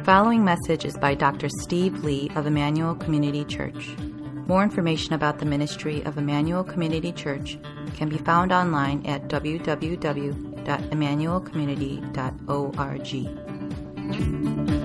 following message is by Dr. Steve Lee of Emmanuel Community Church. More information about the ministry of Emmanuel Community Church can be found online at www.emmanuelcommunity.org.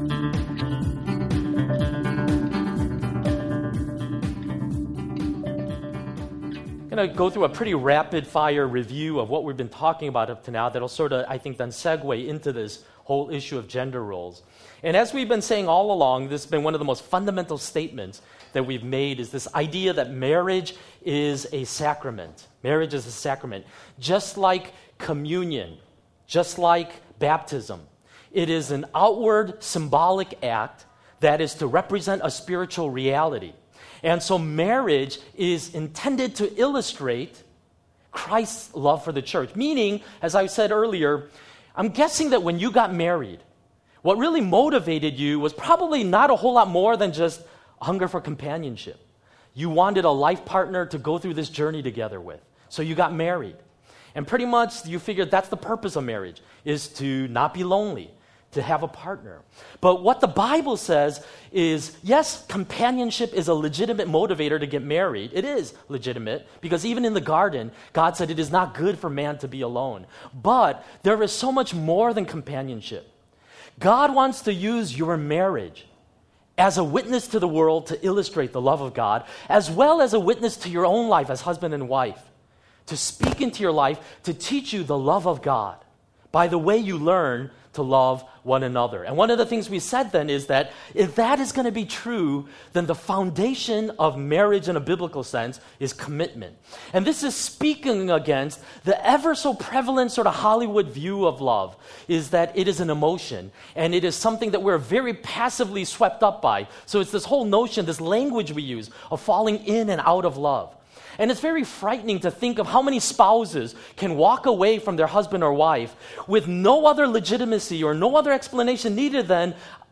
I'm going to go through a pretty rapid-fire review of what we've been talking about up to now that'll sort of, I think, then segue into this whole issue of gender roles. And as we've been saying all along, this has been one of the most fundamental statements that we've made is this idea that marriage is a sacrament. Marriage is a sacrament. Just like communion, just like baptism. It is an outward symbolic act that is to represent a spiritual reality. And so marriage is intended to illustrate Christ's love for the church. Meaning, as I said earlier, I'm guessing that when you got married, what really motivated you was probably not a whole lot more than just hunger for companionship. You wanted a life partner to go through this journey together with. So you got married. And pretty much you figured that's the purpose of marriage, is to not be lonely, to have a partner. But what the Bible says is, yes, companionship is a legitimate motivator to get married. It is legitimate, because even in the garden, God said it is not good for man to be alone. But there is so much more than companionship. God wants to use your marriage as a witness to the world to illustrate the love of God, as well as a witness to your own life as husband and wife, to speak into your life, to teach you the love of God by the way you learn to love one another. And one of the things we said then is that if that is going to be true, then the foundation of marriage in a biblical sense is commitment. And this is speaking against the ever so prevalent sort of Hollywood view of love, is that it is an emotion, and it is something that we're very passively swept up by. So it's this whole notion, this language we use of falling in and out of love. And it's very frightening to think of how many spouses can walk away from their husband or wife with no other legitimacy or no other explanation needed than,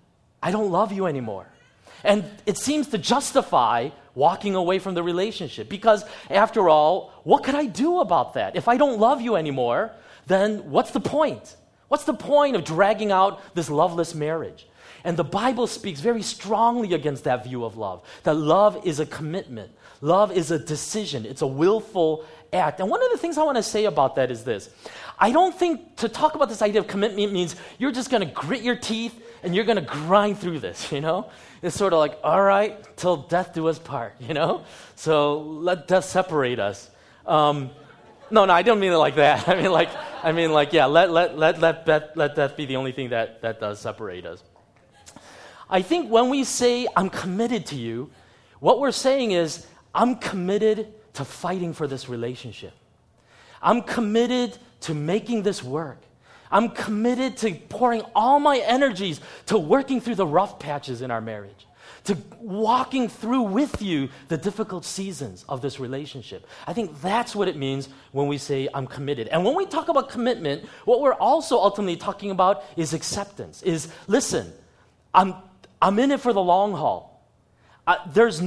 I don't love you anymore. And it seems to justify walking away from the relationship. Because after all, what could I do about that? If I don't love you anymore, then what's the point? What's the point of dragging out this loveless marriage? And the Bible speaks very strongly against that view of love, that love is a commitment. Love is a decision. It's a willful act. And one of the things I want to say about that is this. I don't think to talk about this idea of commitment means you're just going to grit your teeth and you're going to grind through this, you know? It's sort of like, all right, till death do us part, you know? So let death separate us. No, I don't mean it like that. I mean like, yeah, let death be the only thing that does separate us. I think when we say, I'm committed to you, what we're saying is, I'm committed to fighting for this relationship. I'm committed to making this work. I'm committed to pouring all my energies to working through the rough patches in our marriage, to walking through with you the difficult seasons of this relationship. I think that's what it means when we say I'm committed. And when we talk about commitment, what we're also ultimately talking about is acceptance, is listen, I'm in it for the long haul. There's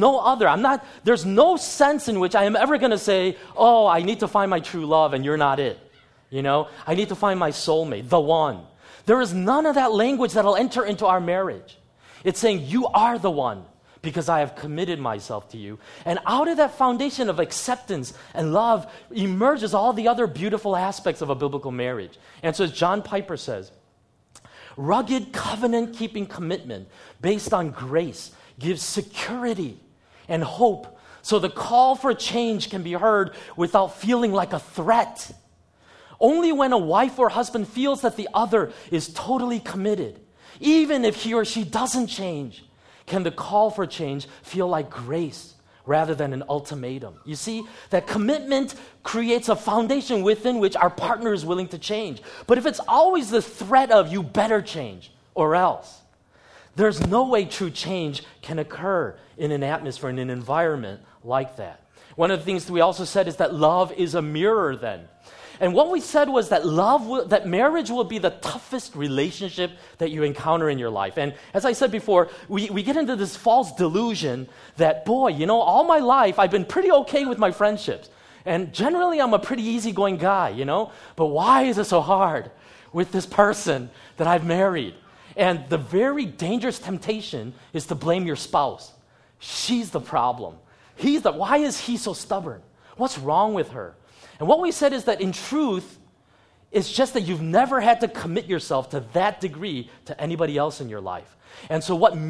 no sense in which I am ever going to say, oh, I need to find my true love and you're not it. You know, I need to find my soulmate, the one. There is none of that language that'll enter into our marriage. It's saying you are the one because I have committed myself to you. And out of that foundation of acceptance and love emerges all the other beautiful aspects of a biblical marriage. And so as John Piper says, rugged covenant-keeping commitment based on grace gives security and hope so the call for change can be heard without feeling like a threat. Only when a wife or husband feels that the other is totally committed, even if he or she doesn't change, can the call for change feel like grace rather than an ultimatum. You see, that commitment creates a foundation within which our partner is willing to change. But if it's always the threat of you better change or else, there's no way true change can occur in an atmosphere, in an environment like that. One of the things that we also said is that love is a mirror then. And what we said was that that marriage will be the toughest relationship that you encounter in your life. And as I said before, we get into this false delusion that, boy, you know, all my life I've been pretty okay with my friendships. And generally I'm a pretty easygoing guy, you know. But why is it so hard with this person that I've married? And the very dangerous temptation is to blame your spouse. She's the problem. Why is he so stubborn? What's wrong with her? And what we said is that in truth, it's just that you've never had to commit yourself to that degree to anybody else in your life. And so what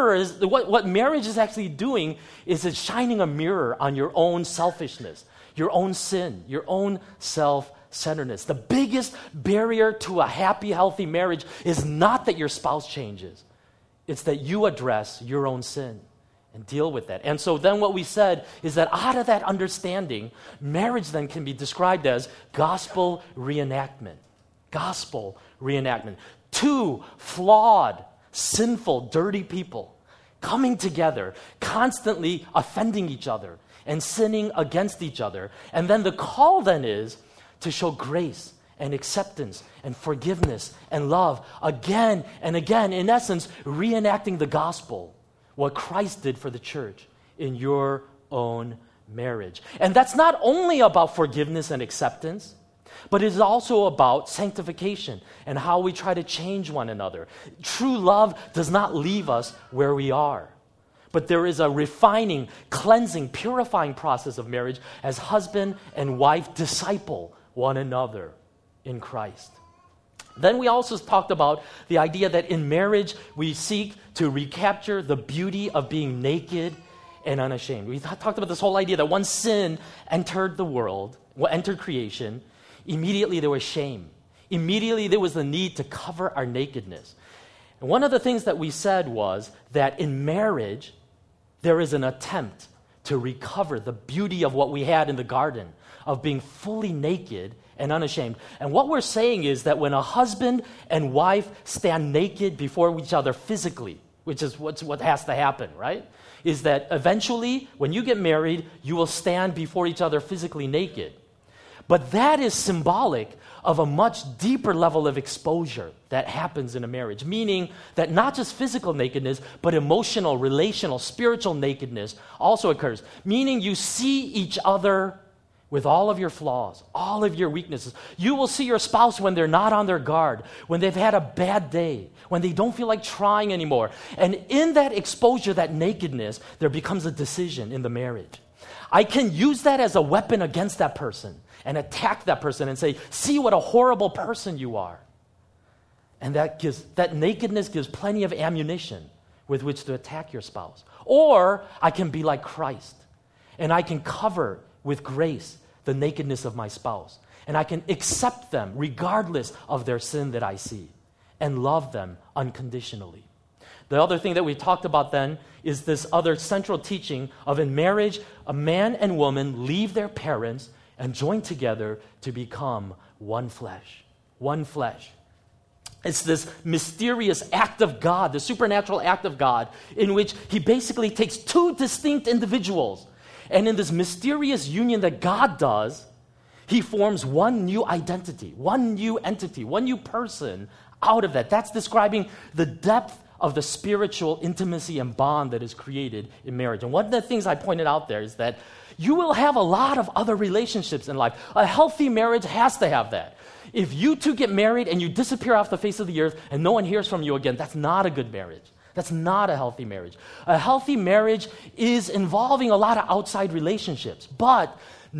marriage is actually doing is it's shining a mirror on your own selfishness, your own sin, your own self-centeredness. The biggest barrier to a happy, healthy marriage is not that your spouse changes. It's that you address your own sin and deal with that. And so then what we said is that out of that understanding, marriage then can be described as gospel reenactment. Gospel reenactment. Two flawed, sinful, dirty people coming together, constantly offending each other and sinning against each other. And then the call then is to show grace and acceptance and forgiveness and love again and again, in essence, reenacting the gospel, what Christ did for the church in your own marriage. And that's not only about forgiveness and acceptance, but it is also about sanctification and how we try to change one another. True love does not leave us where we are, but there is a refining, cleansing, purifying process of marriage as husband and wife disciple one another in Christ. Then we also talked about the idea that in marriage we seek to recapture the beauty of being naked and unashamed. We talked about this whole idea that once sin entered the world, entered creation, immediately there was shame. Immediately there was the need to cover our nakedness. And one of the things that we said was that in marriage, there is an attempt to recover the beauty of what we had in the garden, of being fully naked and unashamed. And what we're saying is that when a husband and wife stand naked before each other physically, which is what has to happen, right? Is that eventually, when you get married, you will stand before each other physically naked. But that is symbolic of a much deeper level of exposure that happens in a marriage, meaning that not just physical nakedness, but emotional, relational, spiritual nakedness also occurs, meaning you see each other with all of your flaws, all of your weaknesses. You will see your spouse when they're not on their guard, when they've had a bad day, when they don't feel like trying anymore. And in that exposure, that nakedness, there becomes a decision in the marriage. I can use that as a weapon against that person and attack that person and say, see what a horrible person you are. And that nakedness gives plenty of ammunition with which to attack your spouse. Or I can be like Christ, and I can cover with grace the nakedness of my spouse. And I can accept them regardless of their sin that I see and love them unconditionally. The other thing that we talked about then is this other central teaching of in marriage, a man and woman leave their parents and join together to become one flesh. One flesh. It's this mysterious act of God, the supernatural act of God, in which he basically takes two distinct individuals, and in this mysterious union that God does, he forms one new identity, one new entity, one new person out of that. That's describing the depth of the spiritual intimacy and bond that is created in marriage. And one of the things I pointed out there is that you will have a lot of other relationships in life. A healthy marriage has to have that. If you two get married and you disappear off the face of the earth and no one hears from you again, that's not a good marriage. That's not a healthy marriage. A healthy marriage is involving a lot of outside relationships, but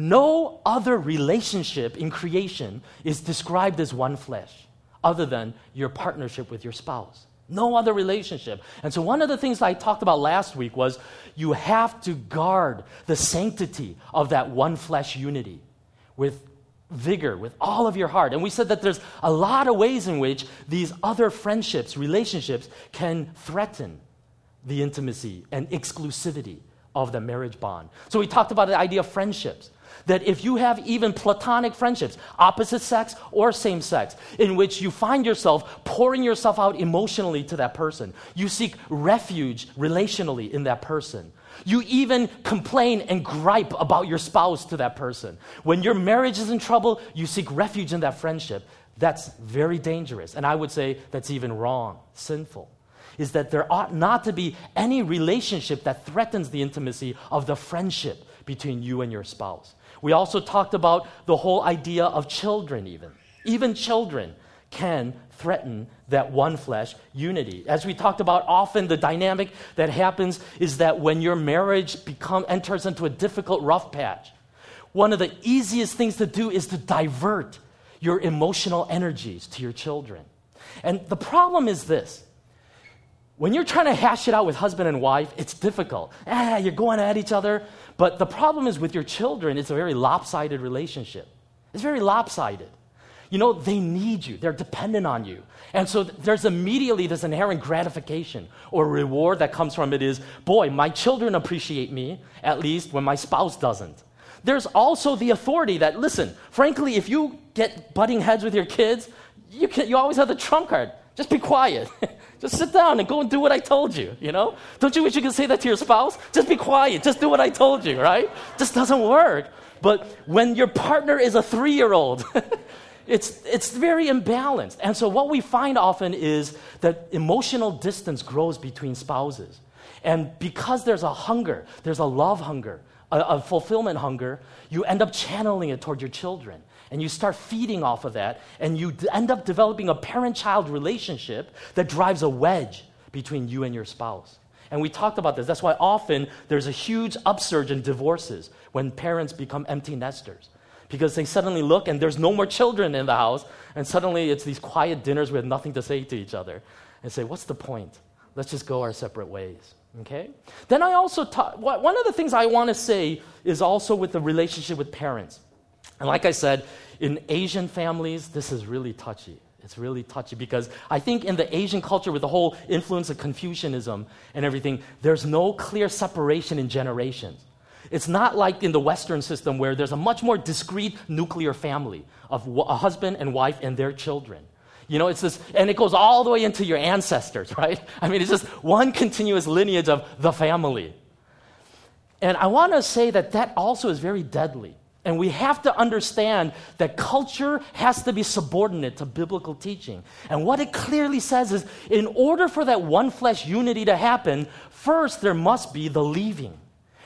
no other relationship in creation is described as one flesh other than your partnership with your spouse. No other relationship. And so one of the things I talked about last week was you have to guard the sanctity of that one flesh unity with vigor, with all of your heart. And we said that there's a lot of ways in which these other friendships, relationships can threaten the intimacy and exclusivity of the marriage bond. So we talked about the idea of friendships. That if you have even platonic friendships, opposite sex or same sex, in which you find yourself pouring yourself out emotionally to that person, you seek refuge relationally in that person. You even complain and gripe about your spouse to that person. When your marriage is in trouble, you seek refuge in that friendship. That's very dangerous. And I would say that's even wrong, sinful. Is that there ought not to be any relationship that threatens the intimacy of the friendship between you and your spouse. We also talked about the whole idea of children even. Even children can threaten that one flesh unity. As we talked about, often the dynamic that happens is that when your marriage enters into a difficult rough patch, one of the easiest things to do is to divert your emotional energies to your children. And the problem is this. When you're trying to hash it out with husband and wife, it's difficult. You're going at each other. But the problem is with your children, it's a very lopsided relationship. It's very lopsided. They need you. They're dependent on you. And so there's immediately this inherent gratification or reward that comes from it is, boy, my children appreciate me, at least when my spouse doesn't. There's also the authority that, listen, frankly, if you get butting heads with your kids, you always have the trump card. Just be quiet. Just sit down and go and do what I told you, Don't you wish you could say that to your spouse? Just be quiet. Just do what I told you, right? Just doesn't work. But when your partner is a 3-year-old, it's very imbalanced. And so what we find often is that emotional distance grows between spouses. And because there's a hunger, there's a love hunger, a fulfillment hunger, you end up channeling it toward your children. And you start feeding off of that, and you end up developing a parent-child relationship that drives a wedge between you and your spouse. And we talked about this. That's why often there's a huge upsurge in divorces when parents become empty nesters. Because they suddenly look, and there's no more children in the house, and suddenly it's these quiet dinners with nothing to say to each other. And say, what's the point? Let's just go our separate ways. Okay? Then I also one of the things I want to say is also with the relationship with parents. And like I said, in Asian families, this is really touchy. It's really touchy because I think in the Asian culture with the whole influence of Confucianism and everything, there's no clear separation in generations. It's not like in the Western system where there's a much more discrete nuclear family of a husband and wife and their children. It's this, and it goes all the way into your ancestors, right? I mean, it's just one continuous lineage of the family. And I want to say that also is very deadly. And we have to understand that culture has to be subordinate to biblical teaching. And what it clearly says is, in order for that one flesh unity to happen, first there must be the leaving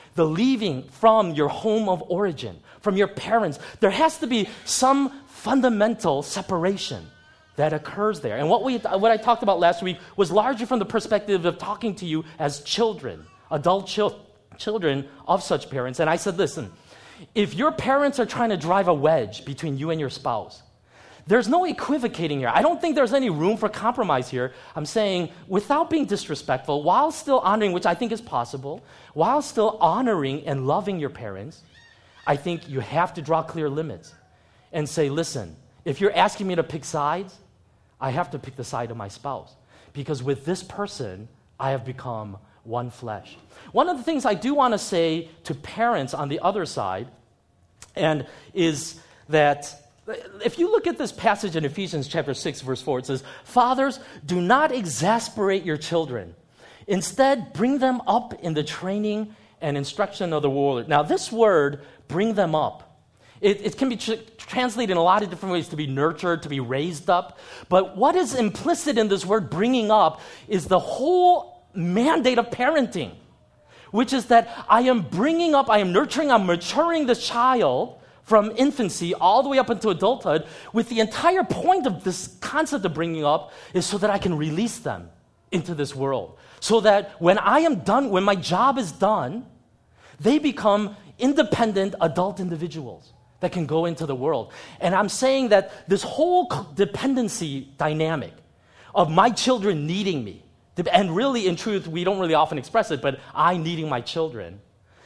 from your home of origin, from your parents. There has to be some fundamental separation that occurs there. And what I talked about last week was largely from the perspective of talking to you as children, adult children of such parents. And I said, listen, if your parents are trying to drive a wedge between you and your spouse, there's no equivocating here. I don't think there's any room for compromise here. I'm saying, without being disrespectful, while still honoring, which I think is possible, while still honoring and loving your parents, I think you have to draw clear limits and say, listen, if you're asking me to pick sides, I have to pick the side of my spouse. Because with this person, I have become one flesh. One of the things I do want to say to parents on the other side, and is that if you look at this passage in Ephesians chapter 6, verse 4, it says, "Fathers, do not exasperate your children. Instead, bring them up in the training and instruction of the Lord." Now, this word, bring them up, it can be translated in a lot of different ways, to be nurtured, to be raised up. But what is implicit in this word, bringing up, is the whole mandate of parenting, which is that I am bringing up, I am nurturing, I'm maturing this child from infancy all the way up into adulthood, with the entire point of this concept of bringing up is so that I can release them into this world. So that when I am done, when my job is done, they become independent adult individuals that can go into the world. And I'm saying that this whole dependency dynamic of my children needing me, and really, in truth, we don't really often express it, but I needing my children,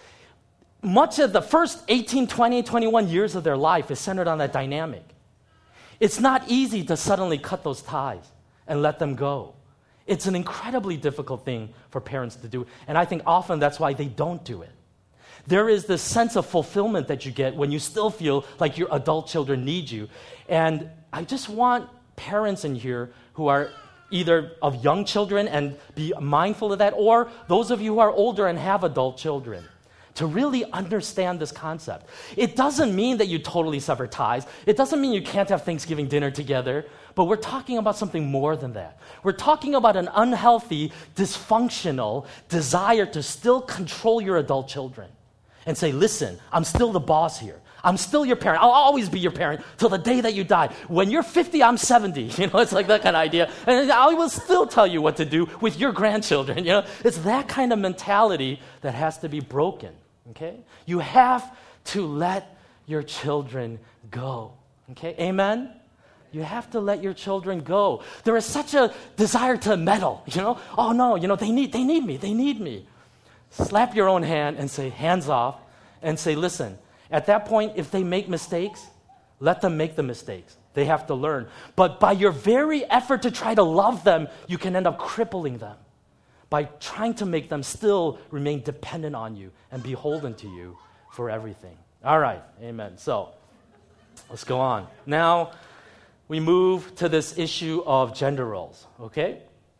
much of the first 18, 20, 21 years of their life is centered on that dynamic. It's not easy to suddenly cut those ties and let them go. It's an incredibly difficult thing for parents to do, and I think often that's why they don't do it. There is this sense of fulfillment that you get when you still feel like your adult children need you. And I just want parents in here who are either of young children and be mindful of that, or those of you who are older and have adult children, to really understand this concept. It doesn't mean that you totally sever ties. It doesn't mean you can't have Thanksgiving dinner together, but we're talking about something more than that. We're talking about an unhealthy, dysfunctional desire to still control your adult children and say, listen, I'm still the boss here. I'm still your parent. I'll always be your parent till the day that you die. When you're 50, I'm 70. It's like that kind of idea. And I will still tell you what to do with your grandchildren. It's that kind of mentality that has to be broken. Okay? You have to let your children go. Okay? Amen? You have to let your children go. There is such a desire to meddle. Oh no, they need me. Slap your own hand and say, hands off, and say, listen, at that point, if they make mistakes, let them make the mistakes. They have to learn. But by your very effort to try to love them, you can end up crippling them by trying to make them still remain dependent on you and beholden to you for everything. All right, amen. So, let's go on. Now, we move to this issue of gender roles, okay?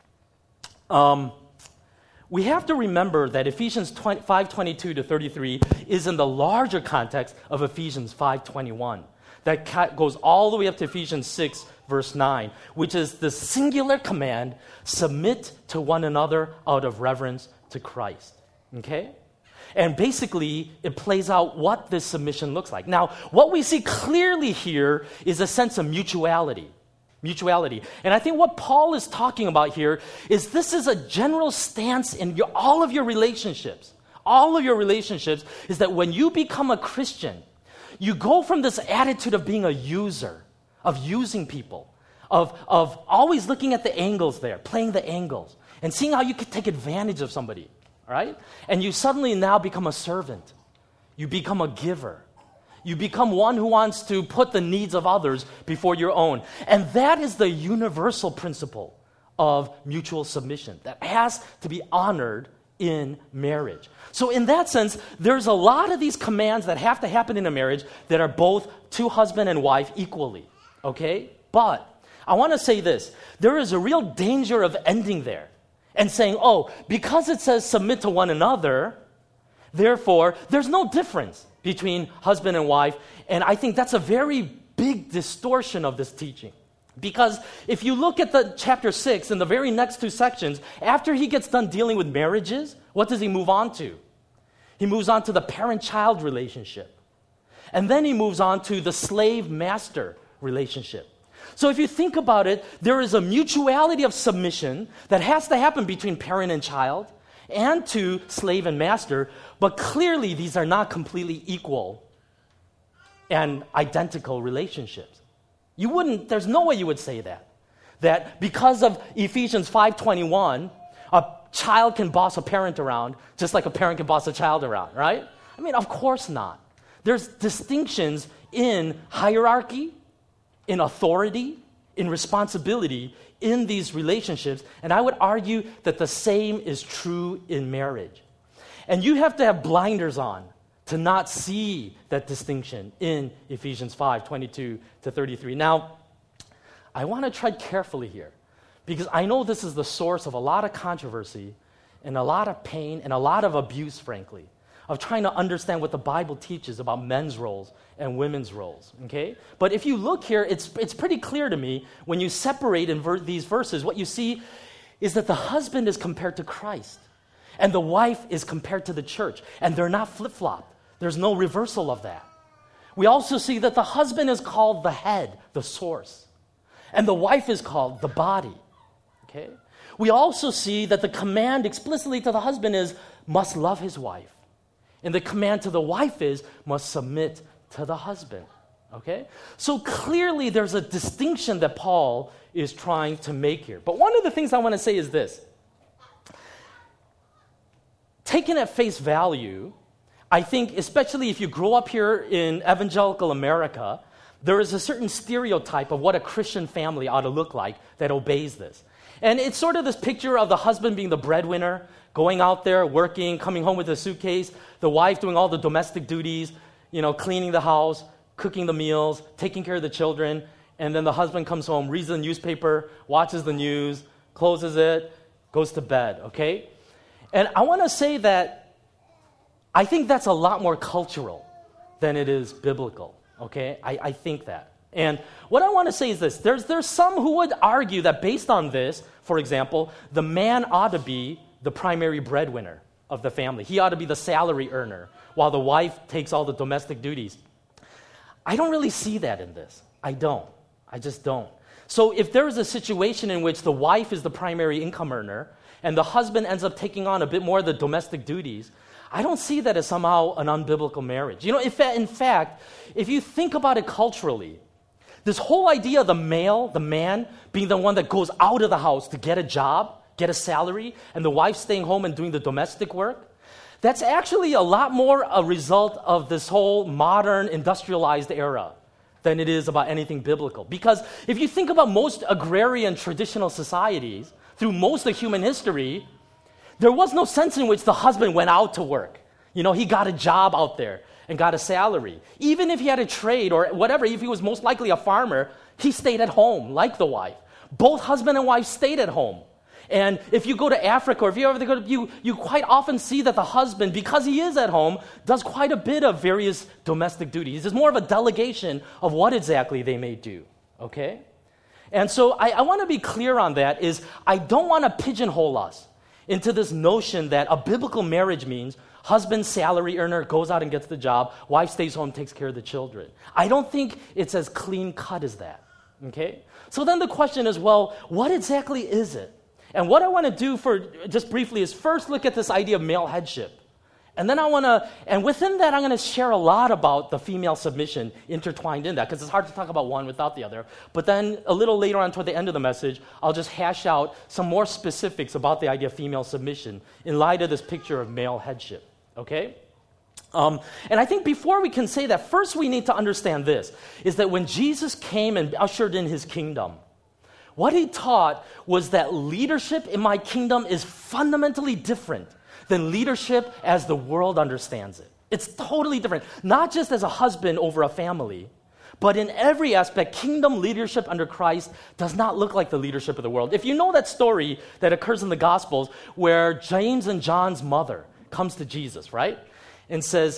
We have to remember that Ephesians 5:22 to 33 is in the larger context of Ephesians 5:21. That goes all the way up to Ephesians 6, verse 9, which is the singular command, submit to one another out of reverence to Christ. Okay? And basically, it plays out what this submission looks like. Now, what we see clearly here is a sense of mutuality. And I think what Paul is talking about here is this is a general stance in all of your relationships. All of your relationships is that when you become a Christian, you go from this attitude of being a user, of using people, of always looking at the angles there, playing the angles, and seeing how you could take advantage of somebody, right? And you suddenly now become a servant. You become a giver. You become one who wants to put the needs of others before your own. And that is the universal principle of mutual submission that has to be honored in marriage. So in that sense, there's a lot of these commands that have to happen in a marriage that are both to husband and wife equally, okay? But I want to say this. There is a real danger of ending there and saying, because it says submit to one another, therefore, there's no difference between husband and wife. And I think that's a very big distortion of this teaching. Because if you look at the chapter 6 in the very next two sections, after he gets done dealing with marriages, what does he move on to? He moves on to the parent-child relationship. And then he moves on to the slave-master relationship. So if you think about it, there is a mutuality of submission that has to happen between parent and child and to slave and master, but clearly these are not completely equal and identical relationships. There's no way you would say that because of Ephesians 5:21, a child can boss a parent around just like a parent can boss a child around, right? I mean, of course not. There's distinctions in hierarchy, in authority, in responsibility in these relationships, and I would argue that the same is true in marriage. And you have to have blinders on to not see that distinction in Ephesians 5:22 to 33. Now, I want to tread carefully here because I know this is the source of a lot of controversy and a lot of pain and a lot of abuse, frankly, of trying to understand what the Bible teaches about men's roles and women's roles, okay? But if you look here, it's pretty clear to me when you separate in these verses, what you see is that the husband is compared to Christ and the wife is compared to the church, and they're not flip-flopped. There's no reversal of that. We also see that the husband is called the head, the source, and the wife is called the body, okay? We also see that the command explicitly to the husband is must love his wife. And the command to the wife is must submit to the husband, okay? So clearly there's a distinction that Paul is trying to make here. But one of the things I want to say is this. Taken at face value, I think especially if you grow up here in evangelical America, there is a certain stereotype of what a Christian family ought to look like that obeys this. And it's sort of this picture of the husband being the breadwinner, going out there, working, coming home with a suitcase, the wife doing all the domestic duties, cleaning the house, cooking the meals, taking care of the children, and then the husband comes home, reads the newspaper, watches the news, closes it, goes to bed, okay? And I want to say that I think that's a lot more cultural than it is biblical, okay? I think that. And what I want to say is this. There's some who would argue that based on this, for example, the man ought to be the primary breadwinner of the family. He ought to be the salary earner while the wife takes all the domestic duties. I don't really see that in this. I don't. I just don't. So if there is a situation in which the wife is the primary income earner and the husband ends up taking on a bit more of the domestic duties, I don't see that as somehow an unbiblical marriage. In fact, if you think about it culturally, this whole idea of the man, being the one that goes out of the house to get a job, get a salary, and the wife staying home and doing the domestic work, that's actually a lot more a result of this whole modern industrialized era than it is about anything biblical. Because if you think about most agrarian traditional societies, through most of human history, there was no sense in which the husband went out to work. He got a job out there and got a salary. Even if he had a trade or whatever, if he was most likely a farmer, he stayed at home like the wife. Both husband and wife stayed at home. And if you go to Africa, or if you ever go to, you quite often see that the husband, because he is at home, does quite a bit of various domestic duties. There's more of a delegation of what exactly they may do, okay? And so I want to be clear on that, is I don't want to pigeonhole us into this notion that a biblical marriage means husband, salary earner, goes out and gets the job, wife stays home, takes care of the children. I don't think it's as clean cut as that, okay? So then the question is, well, what exactly is it? And what I want to do just briefly is first look at this idea of male headship. And then and within that, I'm going to share a lot about the female submission intertwined in that, because it's hard to talk about one without the other. But then a little later on toward the end of the message, I'll just hash out some more specifics about the idea of female submission in light of this picture of male headship, okay? And I think before we can say that, first we need to understand this, is that when Jesus came and ushered in his kingdom, what he taught was that leadership in my kingdom is fundamentally different than leadership as the world understands it. It's totally different. Not just as a husband over a family, but in every aspect, kingdom leadership under Christ does not look like the leadership of the world. If you know that story that occurs in the Gospels where James and John's mother comes to Jesus, right? And says,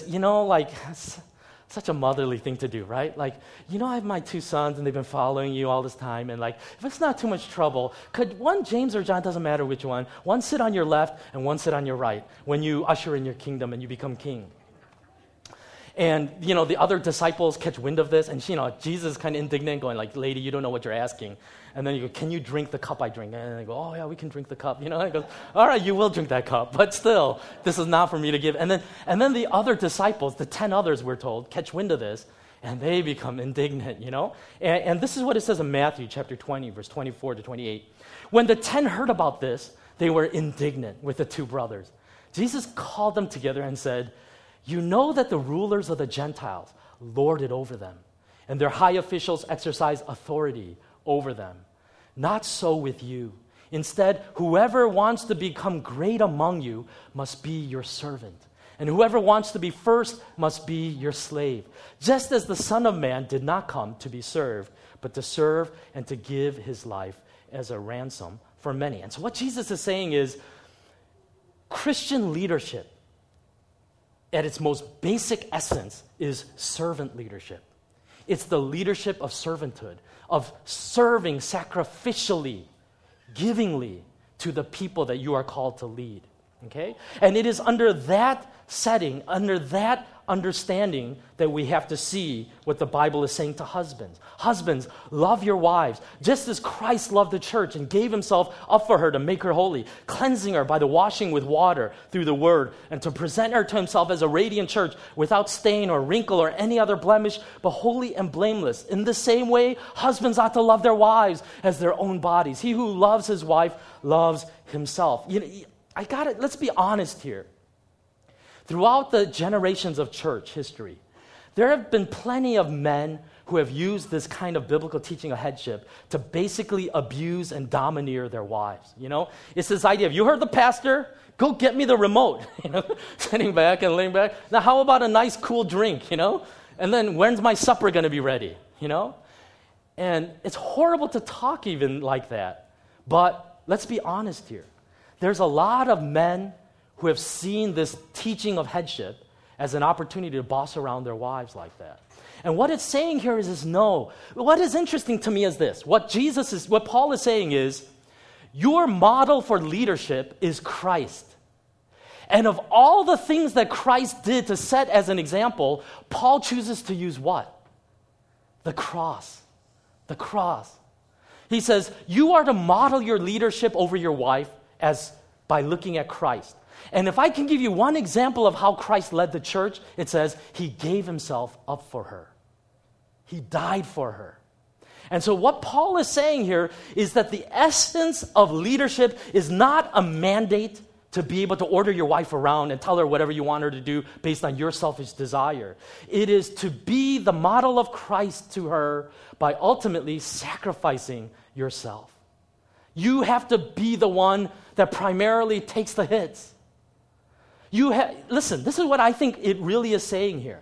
such a motherly thing to do, right? I have my two sons and they've been following you all this time, and if it's not too much trouble, could one, James or John, doesn't matter which one sit on your left and one sit on your right when you usher in your kingdom and you become king? And, the other disciples catch wind of this, and, Jesus is kind of indignant, going lady, you don't know what you're asking. And then you go, can you drink the cup I drink? And they go, oh, yeah, we can drink the cup. And he goes, all right, you will drink that cup, but still, this is not for me to give. And then the other disciples, the 10 others, we're told, catch wind of this, and they become indignant, And this is what it says in Matthew chapter 20, verse 24 to 28. When the 10 heard about this, they were indignant with the two brothers. Jesus called them together and said, you know that the rulers of the Gentiles lord it over them, and their high officials exercise authority over them. Not so with you. Instead, whoever wants to become great among you must be your servant, and whoever wants to be first must be your slave, just as the Son of Man did not come to be served, but to serve and to give his life as a ransom for many. And so what Jesus is saying is, Christian leadership at its most basic essence is servant leadership. It's the leadership of servanthood, of serving sacrificially, givingly to the people that you are called to lead. Okay? And it is under that setting, under that understanding, that we have to see what the Bible is saying to husbands. Husbands, love your wives, just as Christ loved the church and gave himself up for her to make her holy, cleansing her by the washing with water through the word, and to present her to himself as a radiant church without stain or wrinkle or any other blemish, but holy and blameless. In the same way, husbands ought to love their wives as their own bodies. He who loves his wife loves himself. Let's be honest here. Throughout the generations of church history, there have been plenty of men who have used this kind of biblical teaching of headship to basically abuse and domineer their wives. It's this idea of, you heard the pastor, go get me the remote. Sitting back and laying back. Now, how about a nice cool drink, And then, when's my supper going to be ready, And it's horrible to talk even like that. But let's be honest here. There's a lot of men who have seen this teaching of headship as an opportunity to boss around their wives like that. And what it's saying here is no. What is interesting to me is this. What Paul is saying is, your model for leadership is Christ. And of all the things that Christ did to set as an example, Paul chooses to use what? The cross. The cross. He says, you are to model your leadership over your wife by looking at Christ. And if I can give you one example of how Christ led the church, it says he gave himself up for her. He died for her. And so what Paul is saying here is that the essence of leadership is not a mandate to be able to order your wife around and tell her whatever you want her to do based on your selfish desire. It is to be the model of Christ to her by ultimately sacrificing yourself. You have to be the one that primarily takes the hits. Listen, this is what I think it really is saying here.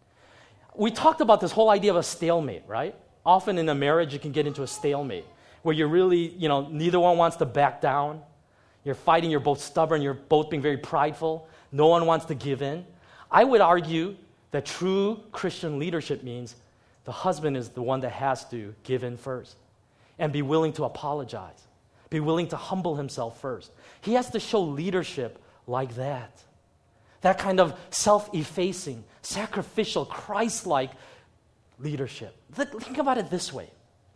We talked about this whole idea of a stalemate, right? Often in a marriage, you can get into a stalemate where you're really, neither one wants to back down. You're fighting, you're both stubborn, you're both being very prideful. No one wants to give in. I would argue that true Christian leadership means the husband is the one that has to give in first and be willing to apologize, be willing to humble himself first. He has to show leadership like that. That kind of self-effacing, sacrificial, Christ-like leadership. Think about it this way.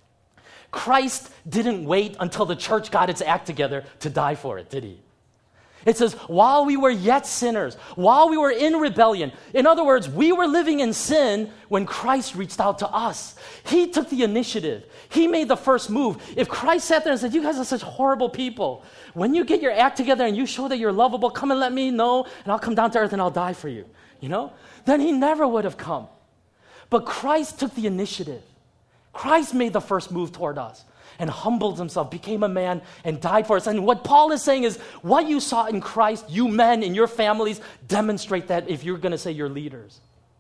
Christ didn't wait until the church got its act together to die for it, did he? It says, while we were yet sinners, while we were in rebellion, in other words, we were living in sin when Christ reached out to us. He took the initiative. He made the first move. If Christ sat there and said, you guys are such horrible people, when you get your act together and you show that you're lovable, come and let me know, and I'll come down to earth and I'll die for you, then he never would have come. But Christ took the initiative. Christ made the first move toward us and humbled himself, became a man, and died for us. And what Paul is saying is, what you saw in Christ, you men in your families, demonstrate that if you're going to say you're leaders.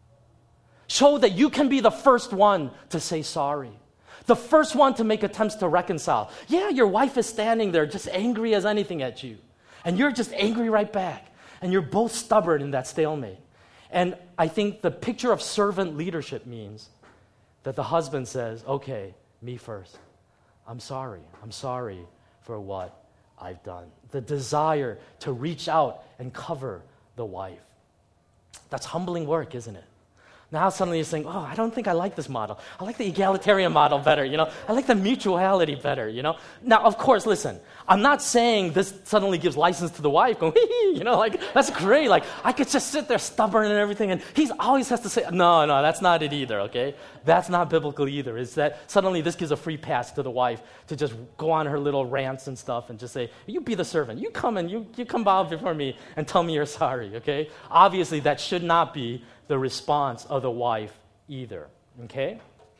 Show that you can be the first one to say sorry. The first one to make attempts to reconcile. Yeah, your wife is standing there just angry as anything at you. And you're just angry right back. And you're both stubborn in that stalemate. And I think the picture of servant leadership means that the husband says, okay, me first. I'm sorry for what I've done. The desire to reach out and cover the wife. That's humbling work, isn't it? Now suddenly you're saying, I don't think I like this model. I like the egalitarian model better, I like the mutuality better, Now, of course, listen, I'm not saying this suddenly gives license to the wife going, that's great. I could just sit there stubborn and everything, and he always has to say, no, that's not it either, okay? That's not biblical either. It's that suddenly this gives a free pass to the wife to just go on her little rants and stuff and just say, you be the servant. You come and you come bow before me and tell me you're sorry, okay? Obviously, that should not be the response of the wife either, okay?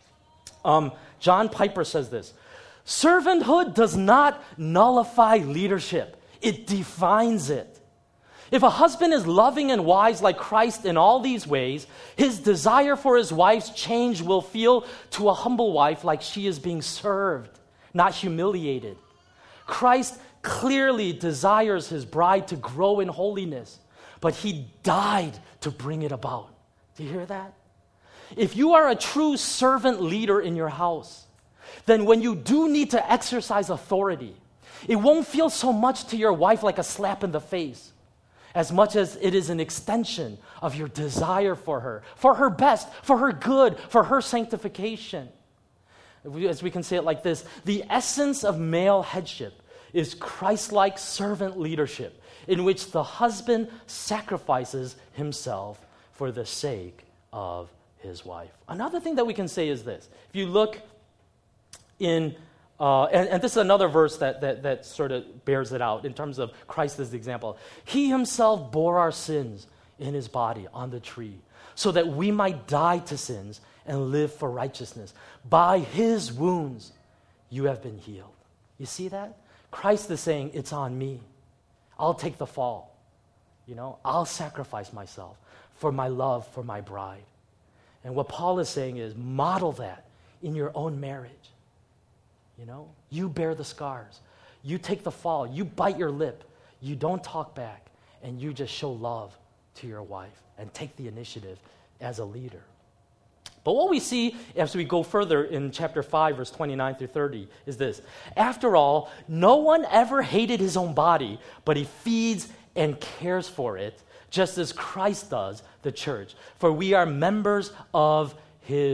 John Piper says this, servanthood does not nullify leadership. It defines it. If a husband is loving and wise like Christ in all these ways, his desire for his wife's change will feel to a humble wife like she is being served, not humiliated. Christ clearly desires his bride to grow in holiness, but he died to bring it about. Do you hear that? If you are a true servant leader in your house, then when you do need to exercise authority, it won't feel so much to your wife like a slap in the face, as much as it is an extension of your desire for her best, for her good, for her sanctification. As we can say it like this, the essence of male headship is Christ-like servant leadership, in which the husband sacrifices himself for the sake of his wife. Another thing that we can say is this. If you look in, and this is another verse that sort of bears it out in terms of Christ as the example. He himself bore our sins in his body on the tree so that we might die to sins and live for righteousness. By his wounds, you have been healed. You see that? Christ is saying, it's on me. I'll take the fall. I'll sacrifice myself for my love for my bride. And what Paul is saying is model that in your own marriage. You bear the scars. You take the fall. You bite your lip. You don't talk back. And you just show love to your wife and take the initiative as a leader. But what we see as we go further in chapter 5, verse 29 through 30 is this. After all, no one ever hated his own body, but he feeds and cares for it, just as Christ does the church. For we are members of his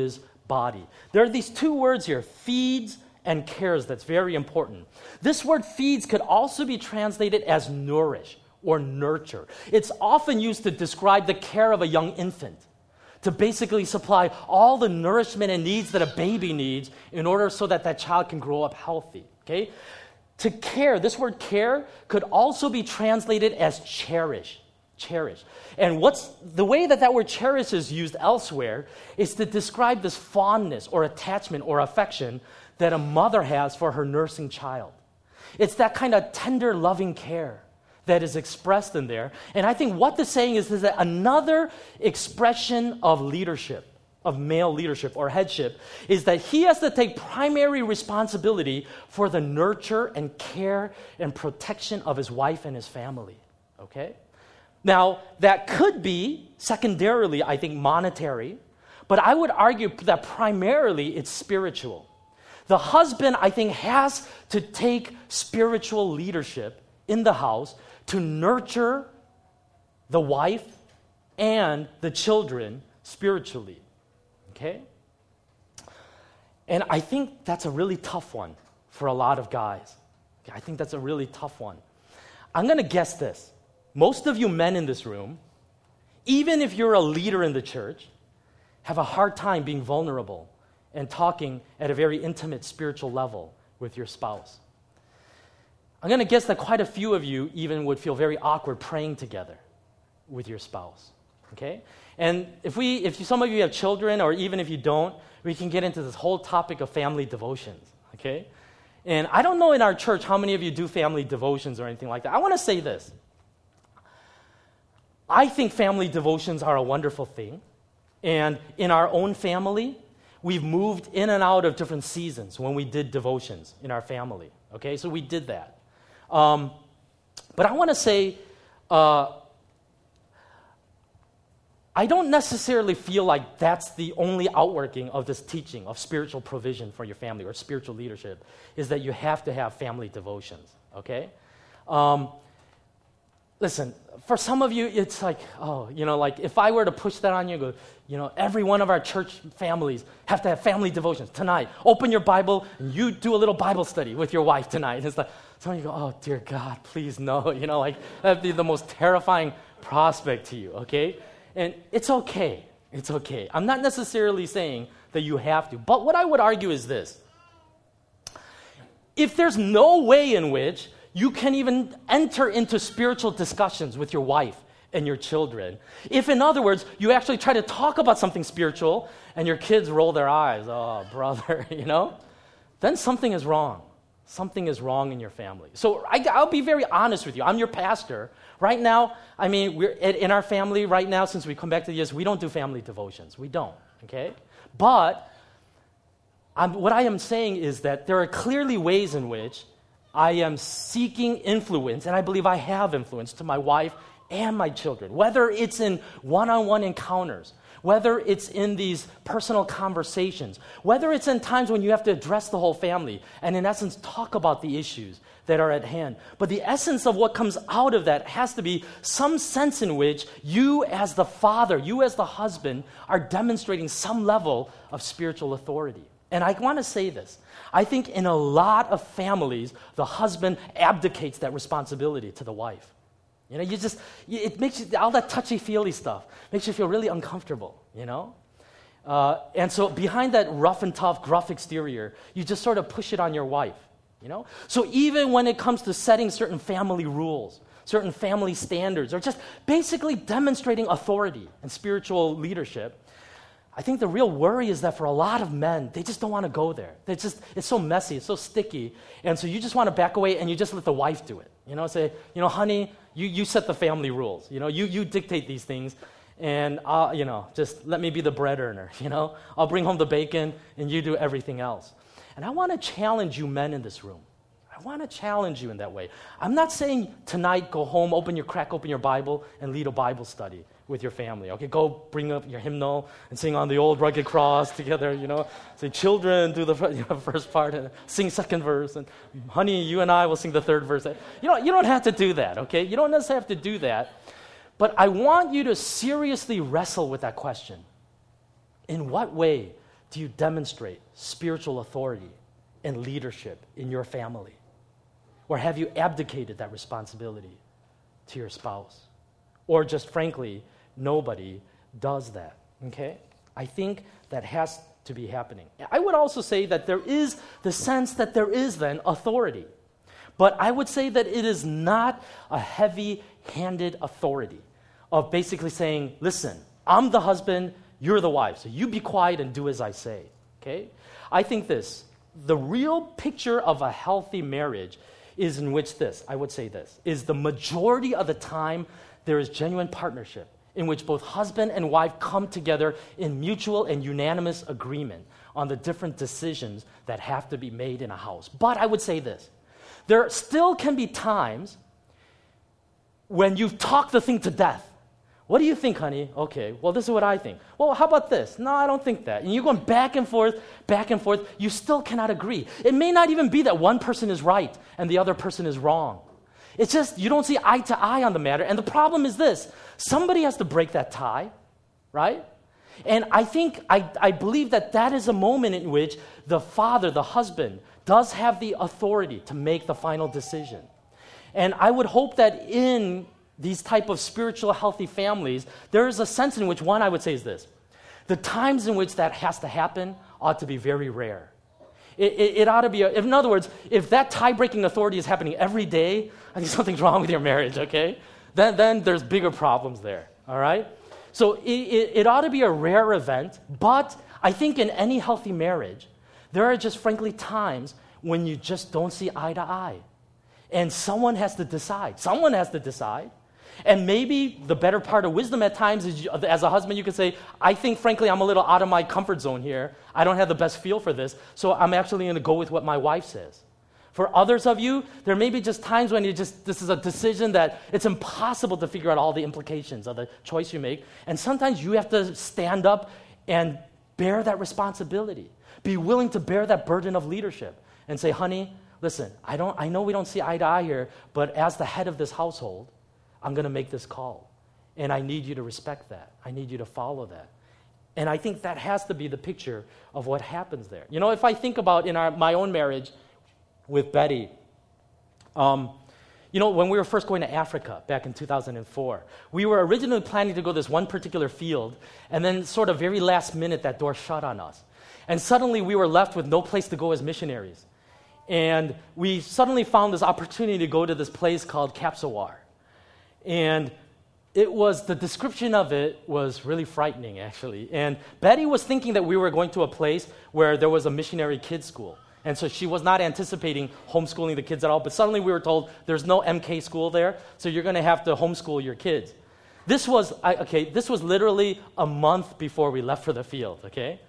body. There are these two words here, feeds and cares, that's very important. This word feeds could also be translated as nourish or nurture. It's often used to describe the care of a young infant, to basically supply all the nourishment and needs that a baby needs in order so that that child can grow up healthy, okay? To care, this word care could also be translated as cherish. And the way that word cherish is used elsewhere is to describe this fondness or attachment or affection that a mother has for her nursing child. It's that kind of tender, loving care that is expressed in there. And I think what the saying is that another expression of leadership, of male leadership or headship, is that he has to take primary responsibility for the nurture and care and protection of his wife and his family, okay? Now, that could be, secondarily, I think, monetary, but I would argue that primarily it's spiritual. The husband, I think, has to take spiritual leadership in the house to nurture the wife and the children spiritually, okay? And I think that's a really tough one for a lot of guys. I think that's a really tough one. I'm going to guess this. Most of you men in this room, even if you're a leader in the church, have a hard time being vulnerable and talking at a very intimate spiritual level with your spouse. I'm going to guess that quite a few of you even would feel very awkward praying together with your spouse, okay? And if some of you have children, or even if you don't, we can get into this whole topic of family devotions, okay? And I don't know in our church how many of you do family devotions or anything like that. I want to say this. I think family devotions are a wonderful thing. And in our own family, we've moved in and out of different seasons when we did devotions in our family, okay? So we did that. But I want to say, I don't necessarily feel like that's the only outworking of this teaching of spiritual provision for your family or spiritual leadership, is that you have to have family devotions, okay? Listen, for some of you, it's like, like if I were to push that on you, go, every one of our church families have to have family devotions tonight. Open your Bible and you do a little Bible study with your wife tonight. And it's like, some of you go, oh, dear God, please no. That'd be the most terrifying prospect to you, okay? And it's okay. It's okay. I'm not necessarily saying that you have to. But what I would argue is this. If there's no way in which you can even enter into spiritual discussions with your wife and your children, if, in other words, you actually try to talk about something spiritual and your kids roll their eyes, oh, brother, then something is wrong. Something is wrong in your family. So I'll be very honest with you. I'm your pastor. Right now, we're in our family right now, since we come back to the U.S., we don't do family devotions. We don't, okay? But what I am saying is that there are clearly ways in which I am seeking influence, and I believe I have influence to my wife and my children, whether it's in one-on-one encounters, whether it's in these personal conversations, whether it's in times when you have to address the whole family and, in essence, talk about the issues that are at hand. But the essence of what comes out of that has to be some sense in which you as the father, you as the husband, are demonstrating some level of spiritual authority. And I want to say this. I think in a lot of families, the husband abdicates that responsibility to the wife. It makes you, all that touchy-feely stuff makes you feel really uncomfortable, And so behind that rough and tough, gruff exterior, you just sort of push it on your wife, So even when it comes to setting certain family rules, certain family standards, or just basically demonstrating authority and spiritual leadership, I think the real worry is that for a lot of men, they just don't want to go there. It's so messy, it's so sticky, and so you just want to back away and you just let the wife do it. Say, honey, you set the family rules. You dictate these things, and just let me be the bread earner. I'll bring home the bacon, and you do everything else. And I want to challenge you men in this room. I want to challenge you in that way. I'm not saying tonight go home, crack open your Bible, and lead a Bible study with your family. Okay, go bring up your hymnal and sing on the old rugged cross together, Say, children, do the first part and sing second verse. And honey, you and I will sing the third verse. You don't have to do that, okay? You don't necessarily have to do that. But I want you to seriously wrestle with that question. In what way do you demonstrate spiritual authority and leadership in your family? Or have you abdicated that responsibility to your spouse? Or just frankly, nobody does that, okay? I think that has to be happening. I would also say that there is the sense that there is then authority. But I would say that it is not a heavy-handed authority of basically saying, listen, I'm the husband, you're the wife, so you be quiet and do as I say, okay? I think the real picture of a healthy marriage is in which I would say this, is the majority of the time there is genuine partnership in which both husband and wife come together in mutual and unanimous agreement on the different decisions that have to be made in a house. But I would say this, there still can be times when you've talked the thing to death. What do you think, honey? Okay, well, this is what I think. Well, how about this? No, I don't think that. And you're going back and forth, you still cannot agree. It may not even be that one person is right and the other person is wrong. It's just you don't see eye to eye on the matter. And the problem is this, somebody has to break that tie, right? And I believe that is a moment in which the father, the husband, does have the authority to make the final decision. And I would hope that in these type of spiritual healthy families, there is a sense in which, one, I would say is this, the times in which that has to happen ought to be very rare. It ought to be, in other words, if that tie-breaking authority is happening every day, I think something's wrong with your marriage, okay? Then there's bigger problems there, all right? So it ought to be a rare event, but I think in any healthy marriage, there are just frankly times when you just don't see eye to eye. And someone has to decide. And maybe the better part of wisdom at times is, as a husband, you could say, I think, frankly, I'm a little out of my comfort zone here. I don't have the best feel for this, so I'm actually going to go with what my wife says. For others of you, there may be just times when this is a decision that it's impossible to figure out all the implications of the choice you make. And sometimes you have to stand up and bear that responsibility. Be willing to bear that burden of leadership and say, honey, listen, I know we don't see eye to eye here, but as the head of this household, I'm going to make this call. And I need you to respect that. I need you to follow that. And I think that has to be the picture of what happens there. You know, if I think about in my own marriage with Betty, when we were first going to Africa back in 2004, we were originally planning to go this one particular field, and then sort of very last minute, that door shut on us. And suddenly we were left with no place to go as missionaries. And we suddenly found this opportunity to go to this place called Kapsawar. And the description of it was really frightening, actually. And Betty was thinking that we were going to a place where there was a missionary kids school. And so she was not anticipating homeschooling the kids at all. But suddenly we were told there's no MK school there, so you're going to have to homeschool your kids. This was literally a month before we left for the field, okay?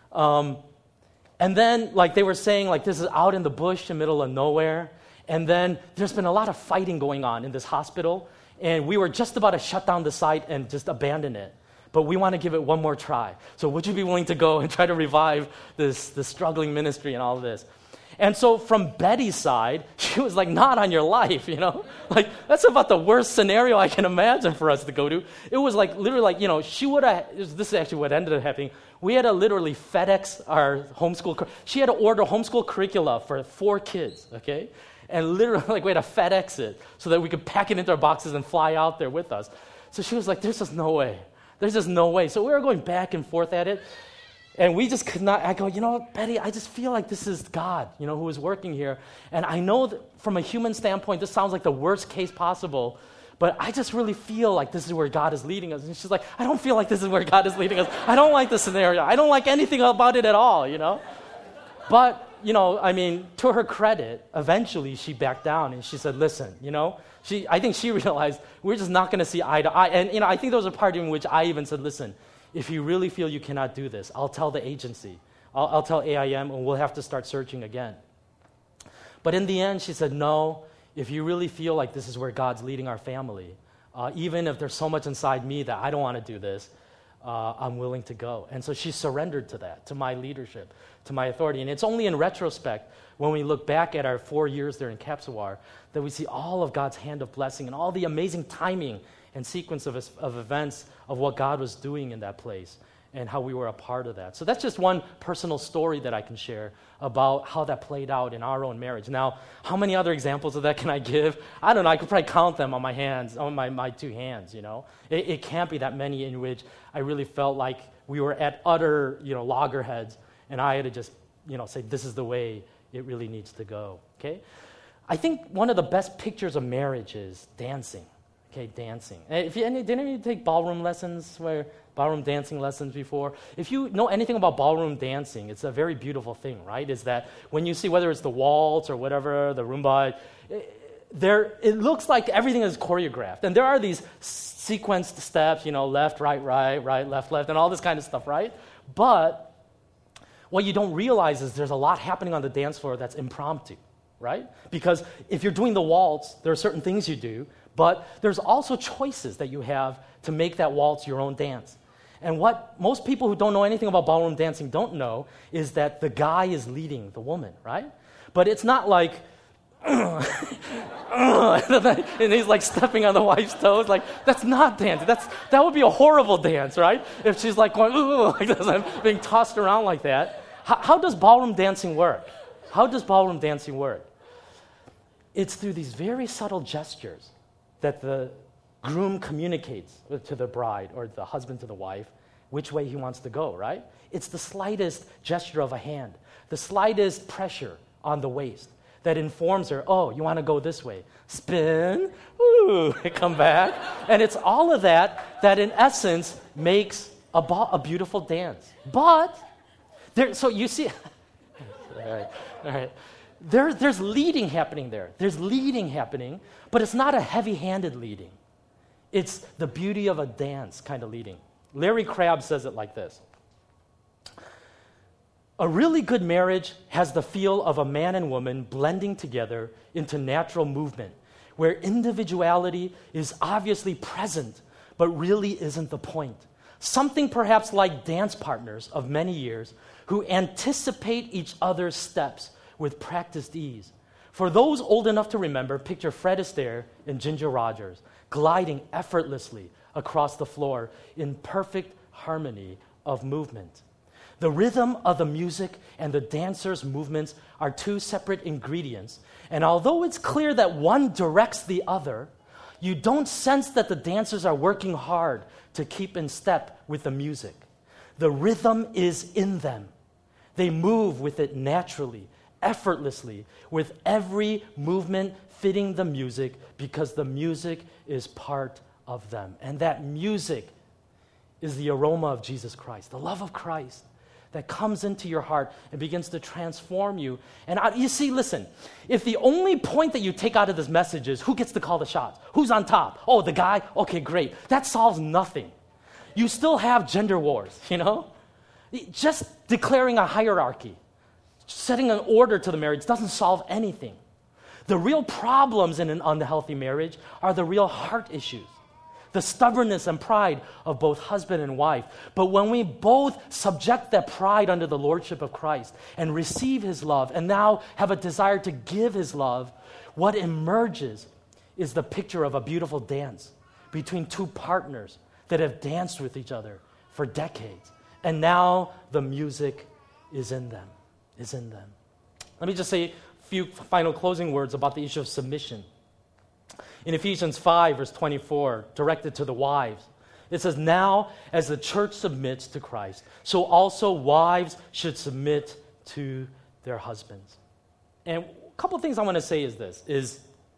And then, they were saying, this is out in the bush in the middle of nowhere. And then there's been a lot of fighting going on in this hospital. And we were just about to shut down the site and just abandon it. But we want to give it one more try. So would you be willing to go and try to revive this struggling ministry and all of this? And so from Betty's side, she was like, not on your life, that's about the worst scenario I can imagine for us to go to. It was literally she would have, this is actually what ended up happening. We had to literally FedEx our homeschool, she had to order homeschool curricula for 4 kids, okay? And literally, we had to FedEx it so that we could pack it into our boxes and fly out there with us. So she was like, there's just no way. So we were going back and forth at it. And we just could not, I go, Betty, I just feel like this is God, who is working here. And I know that from a human standpoint, this sounds like the worst case possible, but I just really feel like this is where God is leading us. And she's like, I don't feel like this is where God is leading us. I don't like the scenario. I don't like anything about it at all, But, to her credit, eventually she backed down and she said, listen, I think she realized we're just not going to see eye to eye. And, I think there was a part in which I even said, listen, if you really feel you cannot do this, I'll tell the agency. I'll tell AIM, and we'll have to start searching again. But in the end, she said, no, if you really feel like this is where God's leading our family, even if there's so much inside me that I don't want to do this, I'm willing to go. And so she surrendered to that, to my leadership, to my authority. And it's only in retrospect, when we look back at our 4 years there in Kapsawar, that we see all of God's hand of blessing and all the amazing timing and sequence of events of what God was doing in that place. and how we were a part of that. So that's just one personal story that I can share about how that played out in our own marriage. Now, how many other examples of that can I give? I don't know. I could probably count them on my hands, on my two hands, you know. It can't be that many in which I really felt like we were at utter, loggerheads, and I had to just, say, this is the way it really needs to go, okay? I think one of the best pictures of marriage is dancing. Okay, dancing. Didn't you take ballroom dancing lessons before? If you know anything about ballroom dancing, it's a very beautiful thing, right? Is that when you see whether it's the waltz or whatever, the Rumba, it looks like everything is choreographed. And there are these sequenced steps, left, right, left, and all this kind of stuff, right? But what you don't realize is there's a lot happening on the dance floor that's impromptu, right? Because if you're doing the waltz, there are certain things you do, but there's also choices that you have to make that waltz your own dance. And what most people who don't know anything about ballroom dancing don't know is that the guy is leading the woman, right? But it's not like, and he's like stepping on the wife's toes. Like, that's not dancing. That would be a horrible dance, right? If she's like going, like this, being tossed around like that. How does ballroom dancing work? How does ballroom dancing work? It's through these very subtle gestures that the groom communicates to the bride or the husband to the wife which way he wants to go, right? It's the slightest gesture of a hand, the slightest pressure on the waist that informs her, oh, you want to go this way. Spin, come back. And it's all of that in essence makes a beautiful dance. But, so you see, all right. There's leading happening there. There's leading happening, but it's not a heavy-handed leading. It's the beauty of a dance kind of leading. Larry Crabb says it like this. A really good marriage has the feel of a man and woman blending together into natural movement, where individuality is obviously present, but really isn't the point. Something perhaps like dance partners of many years who anticipate each other's steps with practiced ease. For those old enough to remember, picture Fred Astaire and Ginger Rogers gliding effortlessly across the floor in perfect harmony of movement. The rhythm of the music and the dancer's movements are two separate ingredients, and although it's clear that one directs the other, you don't sense that the dancers are working hard to keep in step with the music. The rhythm is in them. They move with it naturally, effortlessly, with every movement fitting the music because the music is part of them. And that music is the aroma of Jesus Christ, the love of Christ that comes into your heart and begins to transform you. And you see, listen, if the only point that you take out of this message is who gets to call the shots, who's on top, oh, the guy, okay, great, that solves nothing. You still have gender wars, Just declaring a hierarchy, setting an order to the marriage doesn't solve anything. The real problems in an unhealthy marriage are the real heart issues, the stubbornness and pride of both husband and wife. But when we both subject that pride under the lordship of Christ and receive his love and now have a desire to give his love, what emerges is the picture of a beautiful dance between two partners that have danced with each other for decades. And now the music is in them. Let me just say a few final closing words about the issue of submission. In Ephesians 5, verse 24, directed to the wives, it says, now as the church submits to Christ, so also wives should submit to their husbands. And a couple of things I want to say is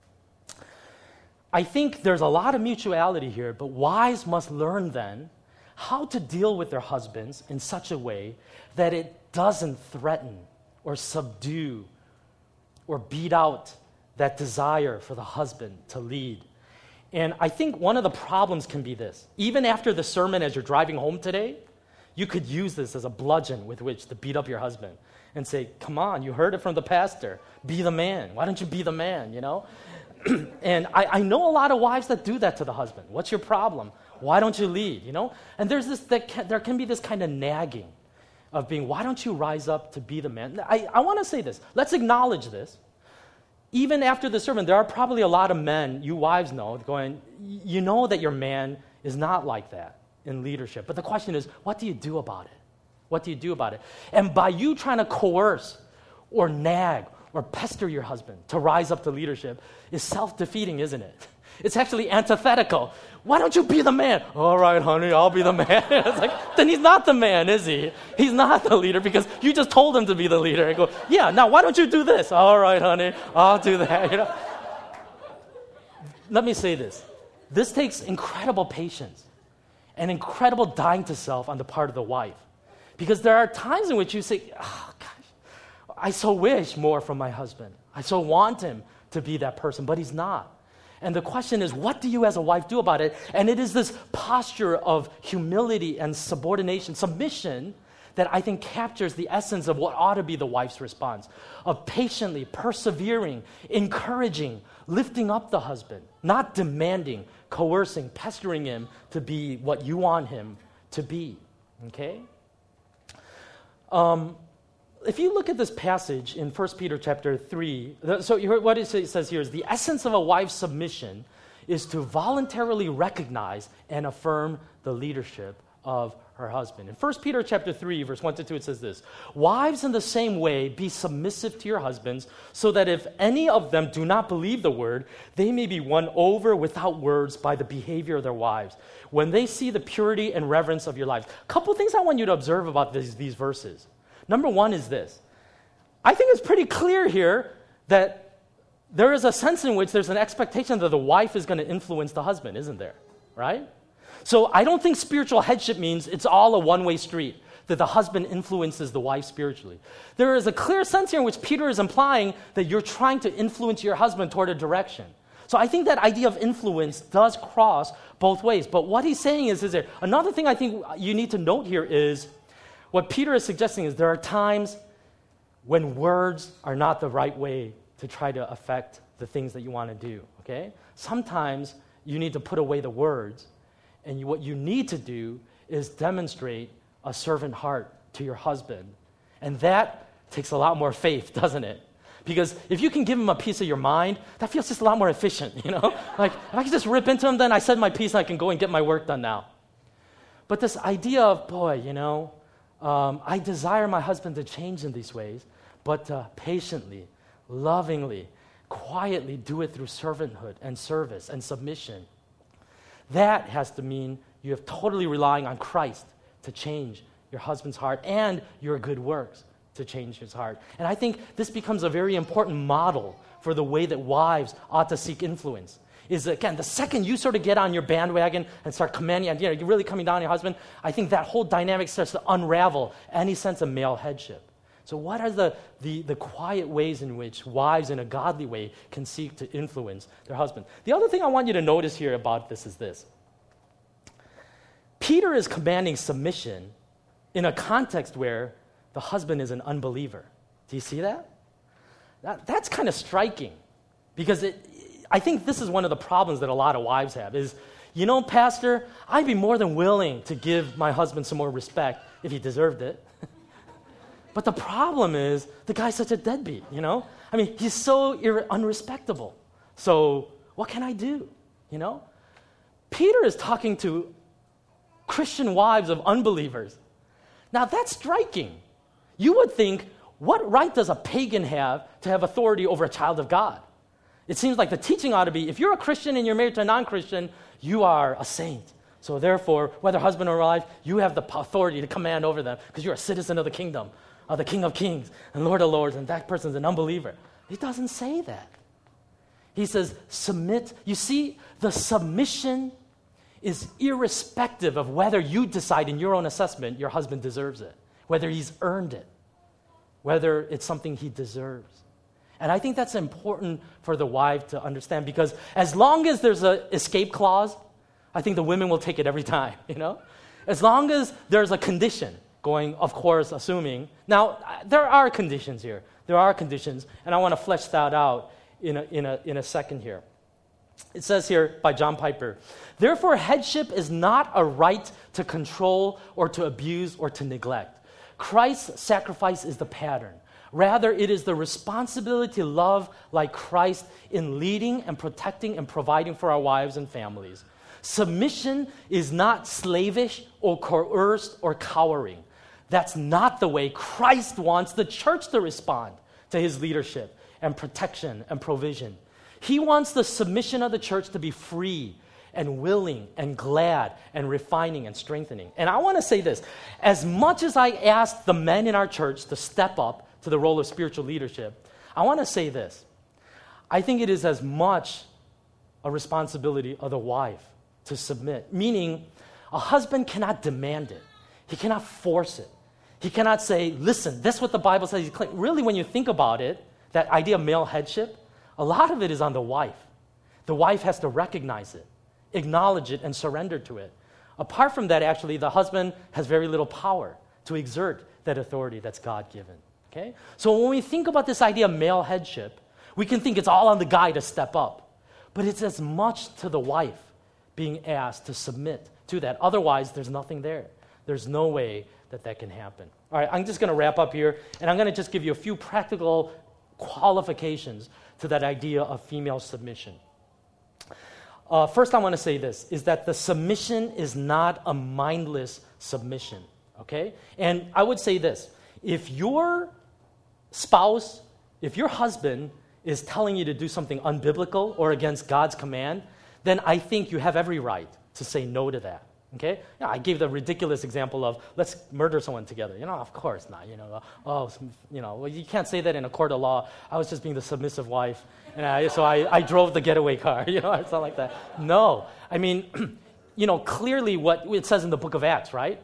I think there's a lot of mutuality here, but wives must learn then how to deal with their husbands in such a way that it doesn't threaten or subdue or beat out that desire for the husband to lead. And I think one of the problems can be this. Even after the sermon, as you're driving home today, you could use this as a bludgeon with which to beat up your husband and say, come on, you heard it from the pastor. Be the man. Why don't you be the man, And I know a lot of wives that do that to the husband. What's your problem? Why don't you lead, And there can be this kind of nagging of being, why don't you rise up to be the man? I want to say this. Let's acknowledge this. Even after the sermon, there are probably a lot of men, you wives know, going, you know that your man is not like that. in leadership. But the question is, what do you do about it? What do you do about it? And by you trying to coerce or nag or pester your husband to rise up to leadership is self-defeating, isn't it? It's actually antithetical. Why don't you be the man? All right, honey, I'll be the man. It's like, then he's not the man, is he? He's not the leader because you just told him to be the leader. I go, yeah, now why don't you do this? All right, honey, I'll do that. You know? Let me say this. This takes incredible patience and incredible dying to self on the part of the wife. Because there are times in which you say, oh, gosh, I so wish more from my husband. I so want him to be that person, but he's not. And the question is, what do you as a wife do about it? And it is this posture of humility and subordination, submission, that I think captures the essence of what ought to be the wife's response, of patiently, persevering, encouraging, lifting up the husband, not demanding, coercing, pestering him to be what you want him to be, okay? If you look at this passage in 1 Peter chapter 3, so what it says here is the essence of a wife's submission is to voluntarily recognize and affirm the leadership of her husband. In 1 Peter chapter 3, verse 1 to 2, it says this, "Wives, in the same way, be submissive to your husbands, so that if any of them do not believe the word, they may be won over without words by the behavior of their wives, when they see the purity and reverence of your lives." A couple things I want you to observe about these verses. Number one is this. I think it's pretty clear here that there is a sense in which there's an expectation that the wife is going to influence the husband, isn't there? Right? So I don't think spiritual headship means it's all a one-way street, that the husband influences the wife spiritually. There is a clear sense here in which Peter is implying that you're trying to influence your husband toward a direction. So I think that idea of influence does cross both ways. But what he's saying is there, another thing I think you need to note here is, what Peter is suggesting is there are times when words are not the right way to try to affect the things that you want to do, okay? Sometimes you need to put away the words, and what you need to do is demonstrate a servant heart to your husband. And that takes a lot more faith, doesn't it? Because if you can give him a piece of your mind, that feels just a lot more efficient, you know? Like, if I can just rip into him, then I said my piece and I can go and get my work done now. But this idea of, boy, you know, I desire my husband to change in these ways, but patiently, lovingly, quietly do it through servanthood and service and submission. That has to mean you have totally relying on Christ to change your husband's heart and your good works to change his heart. And I think this becomes a very important model for the way that wives ought to seek influence. Is, again, the second you sort of get on your bandwagon and start commanding, you know, you're really coming down on your husband, I think that whole dynamic starts to unravel any sense of male headship. So what are the quiet ways in which wives in a godly way can seek to influence their husband? The other thing I want you to notice here about this is this. Peter is commanding submission in a context where the husband is an unbeliever. Do you see that? That's kind of striking because I think this is one of the problems that a lot of wives have is, you know, Pastor, I'd be more than willing to give my husband some more respect if he deserved it. But the problem is the guy's such a deadbeat, you know? I mean, he's so unrespectable. So what can I do, you know? Peter is talking to Christian wives of unbelievers. Now, that's striking. You would think, what right does a pagan have to have authority over a child of God? It seems like the teaching ought to be, if you're a Christian and you're married to a non-Christian, you are a saint. So therefore, whether husband or wife, you have the authority to command over them because you're a citizen of the kingdom, of the King of Kings and Lord of Lords, and that person's an unbeliever. He doesn't say that. He says, submit. You see, the submission is irrespective of whether you decide in your own assessment your husband deserves it, whether he's earned it, whether it's something he deserves. And I think that's important for the wife to understand because as long as there's an escape clause, I think the women will take it every time, you know? As long as there's a condition going, of course, assuming. Now, there are conditions here. There are conditions, and I want to flesh that out in a second here. It says here by John Piper, "Therefore, headship is not a right to control or to abuse or to neglect. Christ's sacrifice is the pattern. Rather, it is the responsibility to love like Christ in leading and protecting and providing for our wives and families. Submission is not slavish or coerced or cowering. That's not the way Christ wants the church to respond to his leadership and protection and provision. He wants the submission of the church to be free and willing and glad and refining and strengthening. And I want to say this, as much as I ask the men in our church to step up to the role of spiritual leadership, I want to say this. I think it is as much a responsibility of the wife to submit, meaning a husband cannot demand it. He cannot force it. He cannot say, listen, that's what the Bible says. Really, when you think about it, that idea of male headship, a lot of it is on the wife. The wife has to recognize it, acknowledge it, and surrender to it. Apart from that, actually, the husband has very little power to exert that authority that's God-given. Okay? So when we think about this idea of male headship, we can think it's all on the guy to step up. But it's as much to the wife being asked to submit to that. Otherwise, there's nothing there. There's no way that can happen. All right, I'm just going to wrap up here, and I'm going to just give you a few practical qualifications to that idea of female submission. First, I want to say this, is that the submission is not a mindless submission, okay? And I would say this, if your spouse, if your husband is telling you to do something unbiblical or against God's command, then I think you have every right to say no to that. Okay? Yeah, I gave the ridiculous example of let's murder someone together. Of course not. Well, you can't say that in a court of law. I was just being the submissive wife, and so I drove the getaway car. It's not like that. No, I mean, clearly what it says in the book of Acts, right?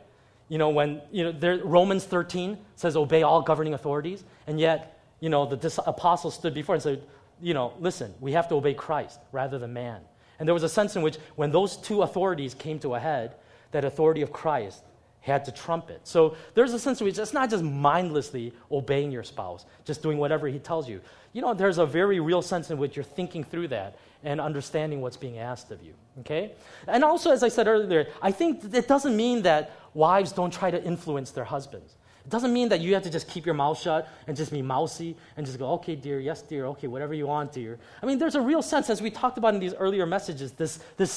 Romans 13 says obey all governing authorities, and yet the apostles stood before and said, listen, we have to obey Christ rather than man. And there was a sense in which when those two authorities came to a head, that authority of Christ had to trump it. So there's a sense in which it's not just mindlessly obeying your spouse, just doing whatever he tells you. There's a very real sense in which you're thinking through that and understanding what's being asked of you, okay? And also, as I said earlier, I think it doesn't mean that wives don't try to influence their husbands. It doesn't mean that you have to just keep your mouth shut and just be mousy and just go, okay, dear, yes, dear, okay, whatever you want, dear. I mean, there's a real sense, as we talked about in these earlier messages, this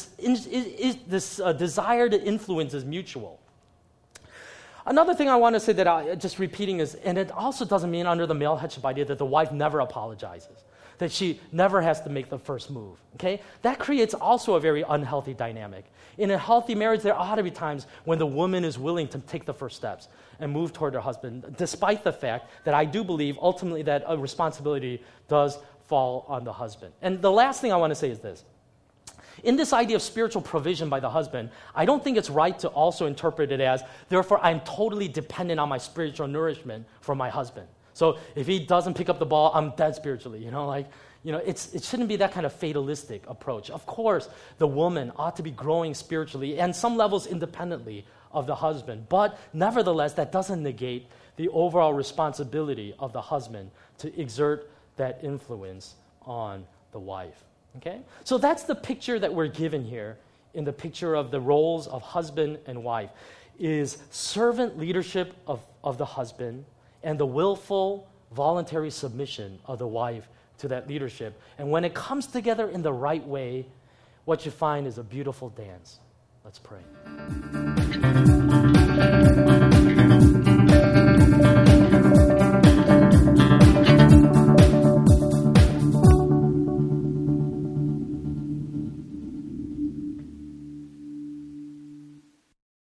desire to influence is mutual. Another thing I want to say that just repeating is, and it also doesn't mean under the male headship idea that the wife never apologizes, that she never has to make the first move, okay? That creates also a very unhealthy dynamic. In a healthy marriage, there ought to be times when the woman is willing to take the first steps and move toward her husband, despite the fact that I do believe ultimately that a responsibility does fall on the husband. And the last thing I want to say is this. In this idea of spiritual provision by the husband, I don't think it's right to also interpret it as, therefore, I'm totally dependent on my spiritual nourishment from my husband. So if he doesn't pick up the ball, I'm dead spiritually. It shouldn't be that kind of fatalistic approach. Of course, the woman ought to be growing spiritually and some levels independently of the husband. But nevertheless, that doesn't negate the overall responsibility of the husband to exert that influence on the wife. Okay? So that's the picture that we're given here in the picture of the roles of husband and wife, is servant leadership of the husband and the willful, voluntary submission of the wife to that leadership. And when it comes together in the right way, what you find is a beautiful dance. Let's pray.